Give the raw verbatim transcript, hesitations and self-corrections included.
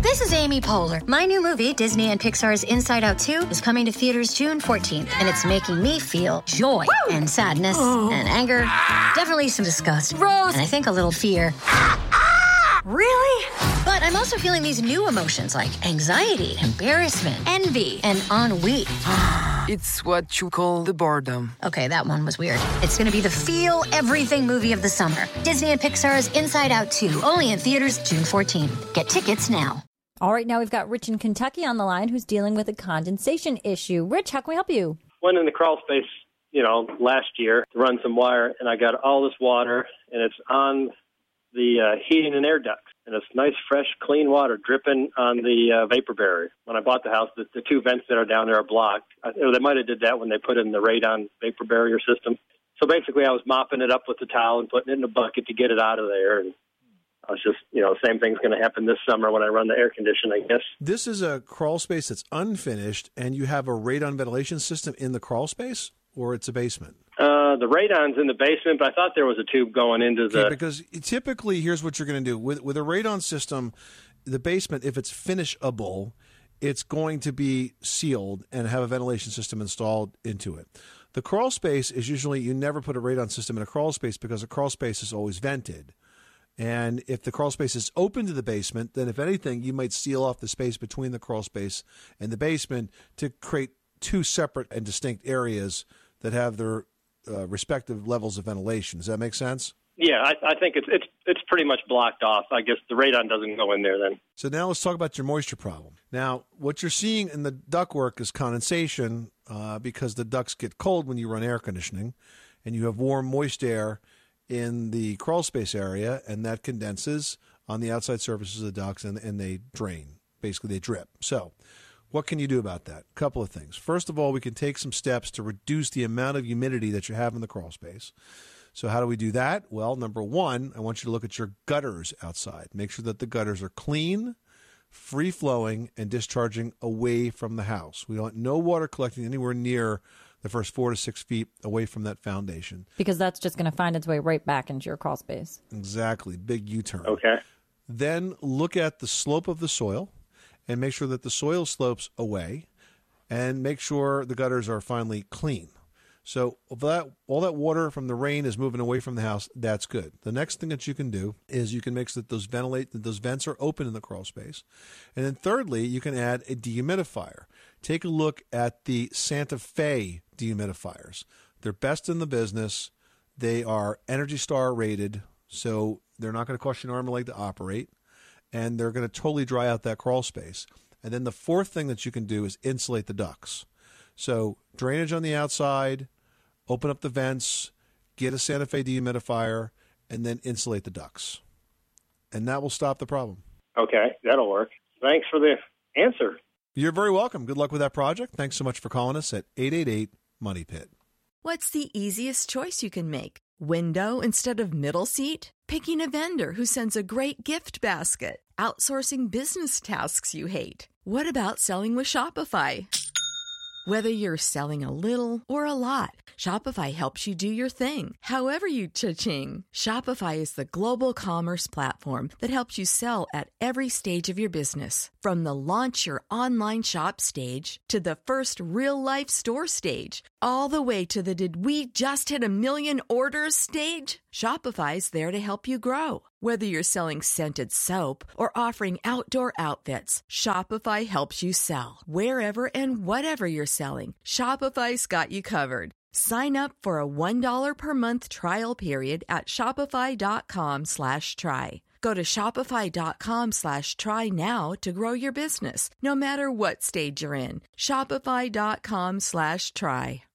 This is Amy Poehler. My new movie, Disney and Pixar's Inside Out two, is coming to theaters June fourteenth, and it's making me feel joy Woo! and sadness oh. and anger, definitely some disgust, Rose. and I think a little fear. Really? But I'm also feeling these new emotions like anxiety, embarrassment, envy, and ennui. It's what you call the boredom. Okay, that one was weird. It's going to be the feel everything movie of the summer. Disney and Pixar's Inside Out two, only in theaters June fourteenth. Get tickets now. All right, now we've got Rich in Kentucky on the line who's dealing with a condensation issue. Rich, how can we help you? Went in the crawl space, you know, last year to run some wire, and I got all this water, and it's on the uh, heating and air ducts. And it's nice, fresh, clean water dripping on the uh, vapor barrier. When I bought the house, the, the two vents that are down there are blocked. I, or they might have did that when they put in the radon vapor barrier system. So basically, I was mopping it up with the towel and putting it in a bucket to get it out of there. And I was just, you know, same thing's going to happen this summer when I run the air conditioning, I guess. This is a crawl space that's unfinished, and you have a radon ventilation system in the crawl space, or it's a basement? Uh, the radon's in the basement, but I thought there was a tube going into the... Okay, because typically, here's what you're going to do. With, with a radon system, the basement, if it's finishable, it's going to be sealed and have a ventilation system installed into it. The crawl space is usually, you never put a radon system in a crawl space because a crawl space is always vented. And if the crawl space is open to the basement, then if anything, you might seal off the space between the crawl space and the basement to create two separate and distinct areas that have their uh, respective levels of ventilation. Does that make sense? Yeah, I, I think it's it's it's pretty much blocked off. I guess the radon doesn't go in there then. So now let's talk about your moisture problem. Now, what you're seeing in the ductwork is condensation uh, because the ducts get cold when you run air conditioning, and you have warm, moist air in the crawl space area, and that condenses on the outside surfaces of the ducts, and, and they drain. Basically, they drip. So what can you do about that? A couple of things. First of all, we can take some steps to reduce the amount of humidity that you have in the crawl space. So how do we do that? Well, number one, I want you to look at your gutters outside. Make sure that the gutters are clean, free-flowing, and discharging away from the house. We want no water collecting anywhere near the first four to six feet away from that foundation. Because that's just going to find its way right back into your crawl space. Exactly. Big U-turn. Okay. Then look at the slope of the soil and make sure that the soil slopes away and make sure the gutters are finally clean. So if that, all that water from the rain is moving away from the house, that's good. The next thing that you can do is you can make sure that those ventilate, that those vents are open in the crawl space. And then thirdly, you can add a dehumidifier. Take a look at the Santa Fe dehumidifiers. They're best in the business. They are Energy Star rated, so they're not going to cost you an arm and leg to operate, and they're going to totally dry out that crawl space. And then the fourth thing that you can do is insulate the ducts. So drainage on the outside, open up the vents, get a Santa Fe dehumidifier, and then insulate the ducts. And that will stop the problem. Okay, that'll work. Thanks for the answer. You're very welcome. Good luck with that project. Thanks so much for calling us at eight eight eight, MONEY PIT. What's the easiest choice you can make? Window instead of middle seat? Picking a vendor who sends a great gift basket? Outsourcing business tasks you hate? What about selling with Shopify? Whether you're selling a little or a lot, Shopify helps you do your thing, however you cha-ching. Shopify is the global commerce platform that helps you sell at every stage of your business. From the launch your online shop stage to the first real-life store stage, all the way to the did we just hit a million orders stage. Shopify's there to help you grow. Whether you're selling scented soap or offering outdoor outfits, Shopify helps you sell. Wherever and whatever you're selling, Shopify's got you covered. Sign up for a one dollar per month trial period at shopify.com slash try. Go to shopify.com slash try now to grow your business, no matter what stage you're in. Shopify.com slash try.